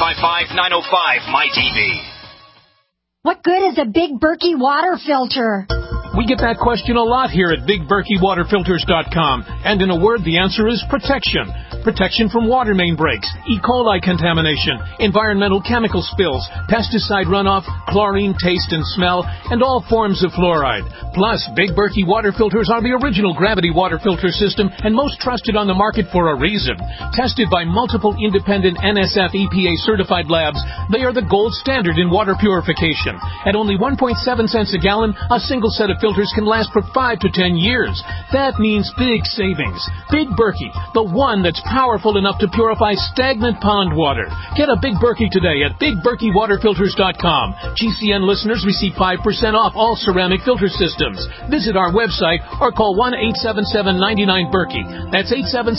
1-855-905-MY-TV. What good is a Big Berkey water filter? We get that question a lot here at BigBerkeyWaterFilters.com. And in a word, the answer is protection. Protection from water main breaks, E. coli contamination, environmental chemical spills, pesticide runoff, chlorine taste and smell, and all forms of fluoride. Plus, Big Berkey water filters are the original gravity water filter system and most trusted on the market for a reason. Tested by multiple independent NSF EPA certified labs, they are the gold standard in water purification. At only 1.7 cents a gallon, a single set of filters can last for 5 to 10 years. That means big savings. Big Berkey, the one that's powerful enough to purify stagnant pond water. Get a Big Berkey today at BigBerkeyWaterFilters.com. GCN listeners receive 5% off all ceramic filter systems. Visit our website or call 1-877-99-BERKEY. That's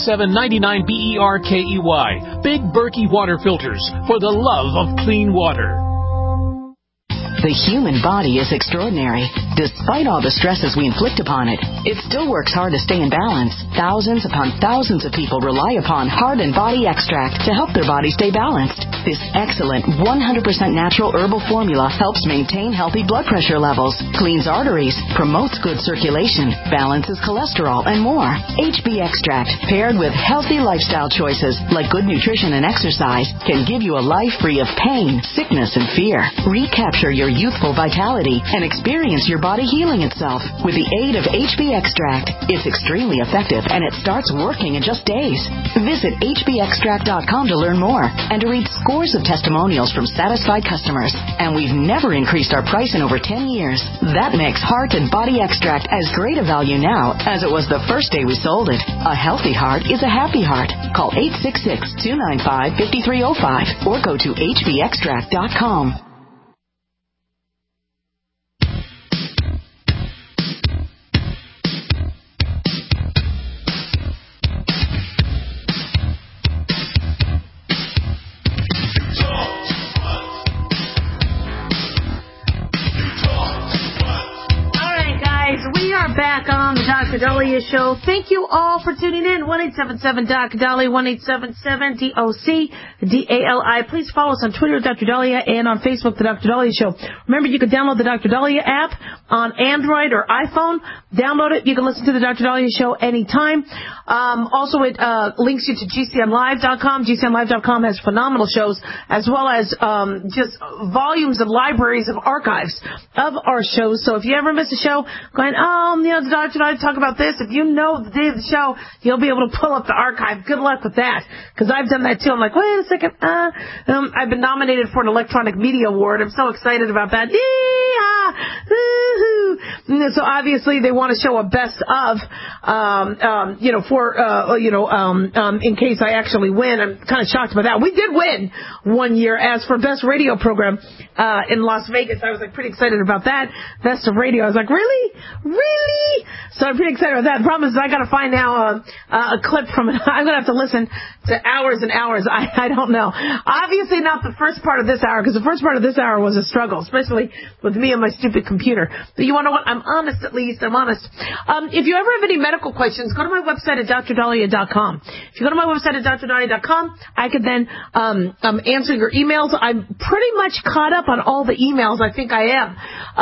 877-99-BERKEY. Big Berkey Water Filters, for the love of clean water. The human body is extraordinary. Despite all the stresses we inflict upon it, it still works hard to stay in balance. Thousands upon thousands of people rely upon Heart and Body Extract to help their body stay balanced. This excellent 100% natural herbal formula helps maintain healthy blood pressure levels, cleans arteries, promotes good circulation, balances cholesterol, and more. HB Extract, paired with healthy lifestyle choices like good nutrition and exercise, can give you a life free of pain, sickness, and fear. Recapture your youthful vitality and experience your body healing itself with the aid of HB Extract. It's extremely effective and it starts working in just days. Visit hbextract.com to learn more and to read scores of testimonials from satisfied customers. And we've never increased our price in over 10 years. That makes Heart and Body Extract as great a value now as it was the first day we sold it. A healthy heart is a happy heart. Call 866-295-5305 or go to hbextract.com. Back on the Dr. Dahlia Show. Thank you all for tuning in. 1-877-Dr. 1-877-DOC-DALI. Please follow us on Twitter, Dr. Dahlia, and on Facebook, The Dr. Dahlia Show. Remember, you can download the Dr. Dahlia app on Android or iPhone. Download it. You can listen to the Dr. Dahlia Show anytime. Also, it links you to GCNlive.com. GCNlive.com has phenomenal shows, as well as just volumes of libraries of archives of our shows. So if you ever miss a show, going, the Dr. Dahlia talk about this. If you know the day of the show, you'll be able to pull up the archive. Good luck with that, because I've done that too. I'm like, wait a second. I've been nominated for an Electronic Media Award. I'm so excited about that. So obviously they want to show a best of, in case I actually win. I'm kind of shocked about that. We did win one year as for best radio program in Las Vegas. I was like pretty excited about that. Best of radio. I was like, really? So I'm pretty excited about that. The problem is I got to find now a clip from it. I'm going to have to listen to hours and hours. I don't know. Obviously not the first part of this hour, because the first part of this hour was a struggle, especially with me and my stupid computer. But you want to know what? I'm honest, at least. I'm honest. If you ever have any medical questions, go to my website at drdahlia.com. If you go to my website at drdahlia.com, I could then answer your emails. I'm pretty much caught up on all the emails. I think I am.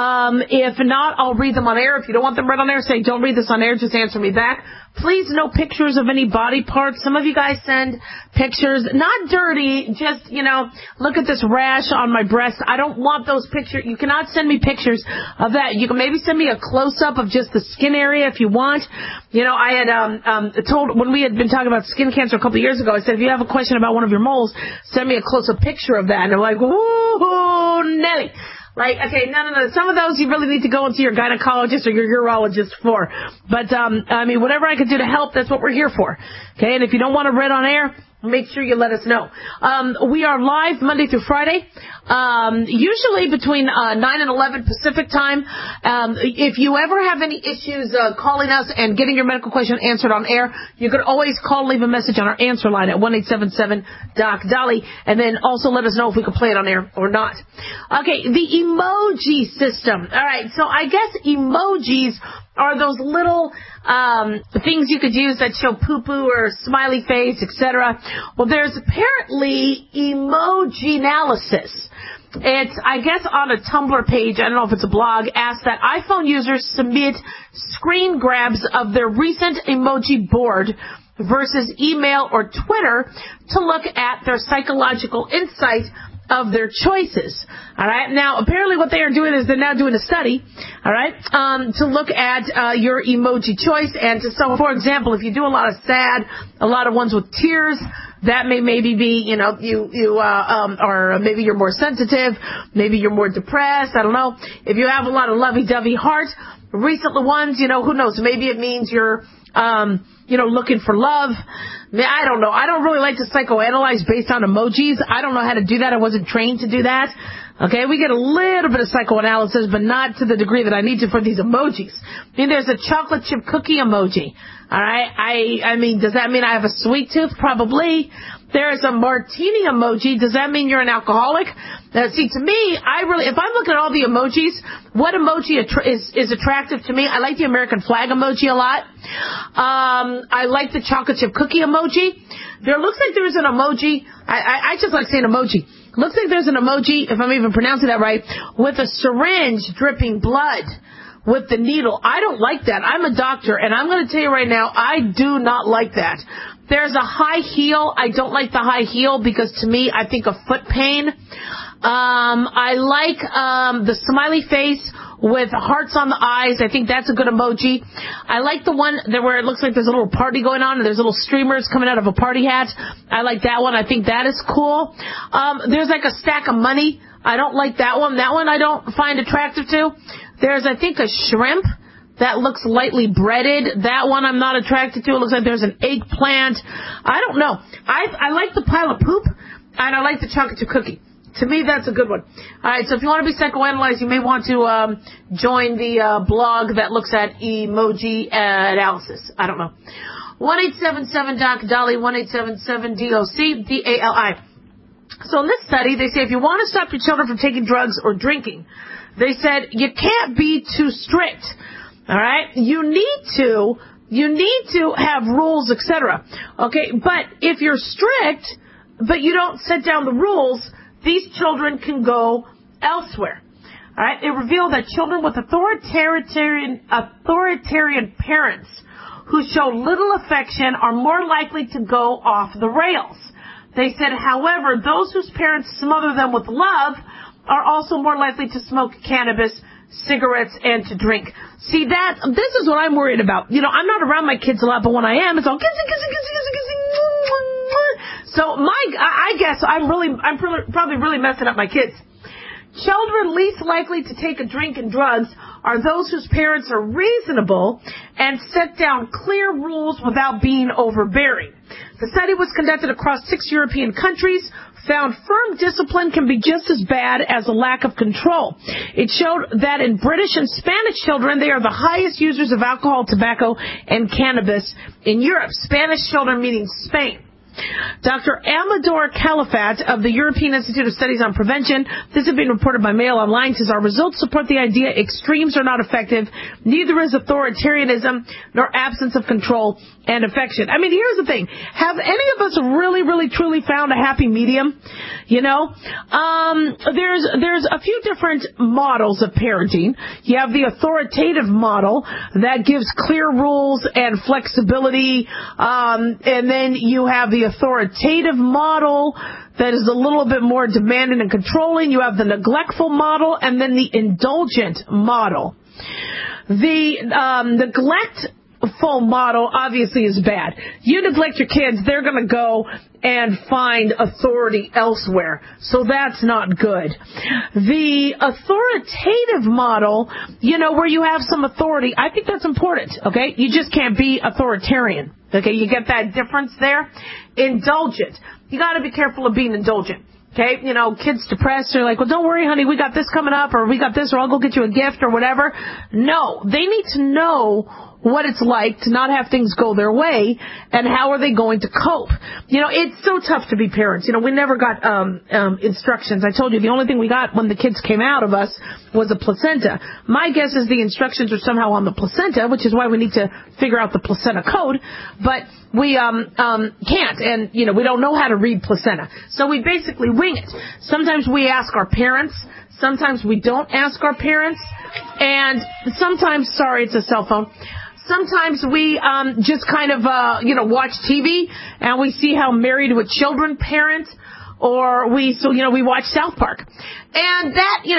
If not, I'll read them on air. If you don't want them read on air, say, don't read this on air, just answer me back. Please, no pictures of any body parts. Some of you guys send pictures, not dirty, just, look at this rash on my breast. I don't want those pictures. You cannot send me pictures of that. You can maybe send me a close-up of just the skin area if you want. I had told, when we had been talking about skin cancer a couple of years ago, I said, if you have a question about one of your moles, send me a close-up picture of that. And they're like, woo, Nelly. Like, okay, no. Some of those you really need to go into your gynecologist or your urologist for. But, whatever I can do to help, that's what we're here for. Okay, and if you don't want to read on air, make sure you let us know. We are live Monday through Friday, usually between 9 and 11 Pacific time. If you ever have any issues calling us and getting your medical question answered on air, you could always call and leave a message on our answer line at 1-877-DOC-DALI, and then also let us know if we can play it on air or not. Okay, the emoji system. All right, so I guess emojis are those little things you could use that show poo-poo or smiley face, etc. Well, there's apparently Emojinalysis. It's, I guess, on a Tumblr page, I don't know if it's a blog, asked that iPhone users submit screen grabs of their recent emoji board versus email or Twitter to look at their psychological insight of their choices. All right. Now, apparently what they are doing is they're now doing a study, all right, to look at your emoji choice. And so, for example, if you do a lot of sad, a lot of ones with tears, that may maybe be, or maybe you're more sensitive, maybe you're more depressed, I don't know. If you have a lot of lovey-dovey heart, recent ones, who knows, maybe it means you're, looking for love. I don't know. I don't really like to psychoanalyze based on emojis. I don't know how to do that. I wasn't trained to do that. Okay, we get a little bit of psychoanalysis, but not to the degree that I need to for these emojis. There's a chocolate chip cookie emoji. All right, I mean, does that mean I have a sweet tooth? Probably. There's a martini emoji. Does that mean you're an alcoholic? See, to me, if I'm looking at all the emojis, what emoji is attractive to me? I like the American flag emoji a lot. I like the chocolate chip cookie emoji. There looks like there's an emoji. I just like saying emoji. Looks like there's an emoji, if I'm even pronouncing that right, with a syringe dripping blood with the needle. I don't like that. I'm a doctor, and I'm going to tell you right now, I do not like that. There's a high heel. I don't like the high heel because, to me, I think of foot pain. I like the smiley face with hearts on the eyes. I think that's a good emoji. I like the one where it looks like there's a little party going on and there's little streamers coming out of a party hat. I like that one. I think that is cool. There's like a stack of money. I don't like that one. That one I don't find attractive to. There's, I think, a shrimp that looks lightly breaded. That one I'm not attracted to. It looks like there's an eggplant. I don't know. I like the pile of poop, and I like the chocolate chip cookie. To me, that's a good one. All right, so if you want to be psychoanalyzed, you may want to join the blog that looks at emoji analysis. I don't know. 1-877-DOC-DALI, 1-877-DOC-DALI. So in this study, they say if you want to stop your children from taking drugs or drinking, they said you can't be too strict. All right? You need to have rules, etc. Okay? But if you're strict, but you don't set down the rules, these children can go elsewhere. All right? It revealed that children with authoritarian parents who show little affection are more likely to go off the rails. They said, however, those whose parents smother them with love are also more likely to smoke cannabis, cigarettes, and to drink. See, this is what I'm worried about. You know, I'm not around my kids a lot, but when I am, it's all kissing. So I guess I'm probably really messing up my kids. Children least likely to take a drink and drugs are those whose parents are reasonable and set down clear rules without being overbearing. The study was conducted across 6 European countries, found firm discipline can be just as bad as a lack of control. It showed that in British and Spanish children, they are the highest users of alcohol, tobacco, and cannabis in Europe. Spanish children meaning Spain. Dr. Amador Calafat of the European Institute of Studies on Prevention, this has been reported by Mail Online, says our results support the idea extremes are not effective, neither is authoritarianism nor absence of control and affection. I mean, here's the thing. Have any of us really, really, truly found a happy medium? You know, there's a few different models of parenting. You have the authoritative model that gives clear rules and flexibility, and then you have the authoritative model that is a little bit more demanding and controlling. You have the neglectful model and then the indulgent model. The neglectful model obviously is bad. You neglect your kids, they're going to go and find authority elsewhere. So that's not good. The authoritative model, you know, where you have some authority, I think that's important, okay? You just can't be authoritarian. Okay, you get that difference there? Indulgent. You got to be careful of being indulgent. Okay, you know, kids depressed, they're like, well, don't worry, honey, we got this coming up, or we got this, or I'll go get you a gift, or whatever. No, they need to know what it's like to not have things go their way, and how are they going to cope. You know, it's so tough to be parents. You know, we never got instructions. I told you the only thing we got when the kids came out of us was a placenta. My guess is the instructions are somehow on the placenta, which is why we need to figure out the placenta code, but we can't, and, you know, we don't know how to read placenta. So we basically wing it. Sometimes we ask our parents. Sometimes we don't ask our parents. And sometimes, sorry, it's a cell phone. Sometimes we just kind of, watch TV and we see how Married with Children parent, or we watch South Park. And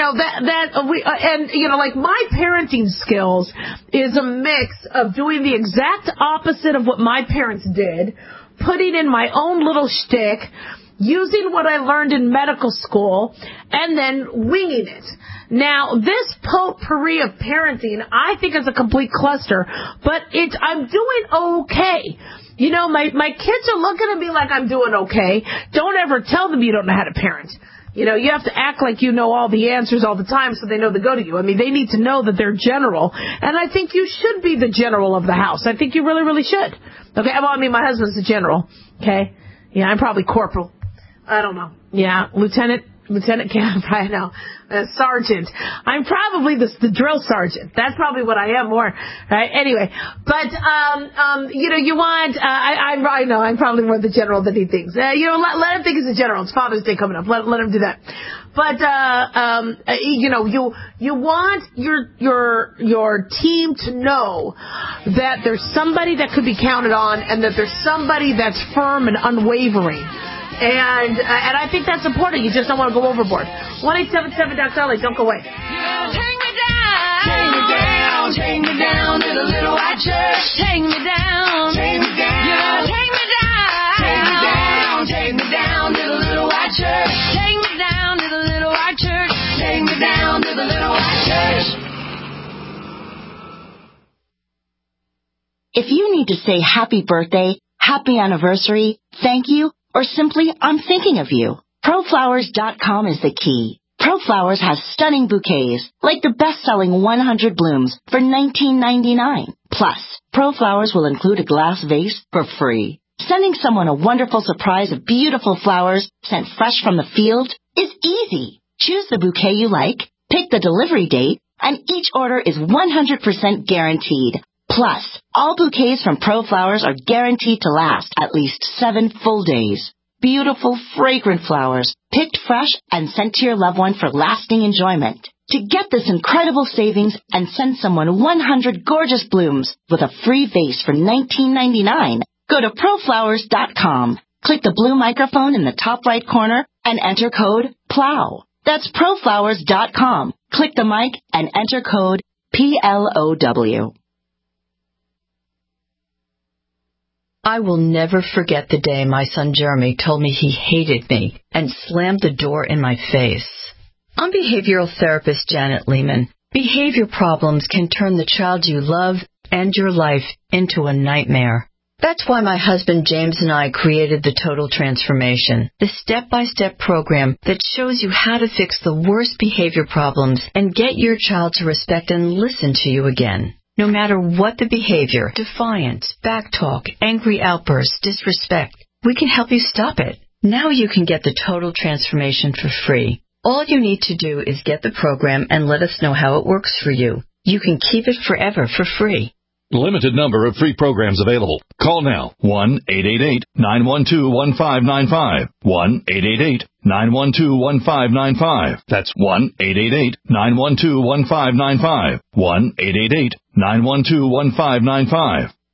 like my parenting skills is a mix of doing the exact opposite of what my parents did, putting in my own little shtick, using what I learned in medical school, and then winging it. Now, this potpourri of parenting, I think, is a complete cluster, but I'm doing okay. You know, my kids are looking at me like I'm doing okay. Don't ever tell them you don't know how to parent. You know, you have to act like you know all the answers all the time so they know to go to you. I mean, they need to know that they're general, and I think you should be the general of the house. I think you really, really should. Okay, well, I mean, my husband's the general, okay? Yeah, I'm probably corporal. I don't know. Yeah, Lieutenant Camp, I know. Sergeant. I'm probably the drill sergeant. That's probably what I am more. Right? Anyway, but, you want, I know, I'm probably more the general than he thinks. Let him think he's a general. It's Father's Day coming up. Let him do that. But, you want your team to know that there's somebody that could be counted on and that there's somebody that's firm and unwavering. And I think that's important. You just don't want to go overboard. 1-877-DOC-DOLLY. Don't go away. Take me down, take me down to the little white church. Take me down, take me down, take me down, take me down to the little white church. Take me down to the little white church. Take me down to the little white church. If you need to say happy birthday, happy anniversary, thank you, or simply, I'm thinking of you, ProFlowers.com is the key. ProFlowers has stunning bouquets, like the best-selling 100 blooms for $19.99. Plus, ProFlowers will include a glass vase for free. Sending someone a wonderful surprise of beautiful flowers sent fresh from the field is easy. Choose the bouquet you like, pick the delivery date, and each order is 100% guaranteed. Plus, all bouquets from ProFlowers are guaranteed to last at least 7 full days. Beautiful, fragrant flowers, picked fresh and sent to your loved one for lasting enjoyment. To get this incredible savings and send someone 100 gorgeous blooms with a free vase for $19.99, go to proflowers.com. Click the blue microphone in the top right corner and enter code PLOW. That's proflowers.com. Click the mic and enter code PLOW. I will never forget the day my son Jeremy told me he hated me and slammed the door in my face. I'm behavioral therapist Janet Lehman. Behavior problems can turn the child you love and your life into a nightmare. That's why my husband James and I created the Total Transformation, the step-by-step program that shows you how to fix the worst behavior problems and get your child to respect and listen to you again. No matter what the behavior, defiance, backtalk, angry outbursts, disrespect, we can help you stop it. Now you can get the Total Transformation for free. All you need to do is get the program and let us know how it works for you. You can keep it forever for free. Limited number of free programs available. Call now. 1-888-912-1595. 1-888-912-1595. That's 1-888-912-1595. 1-888-912-1595.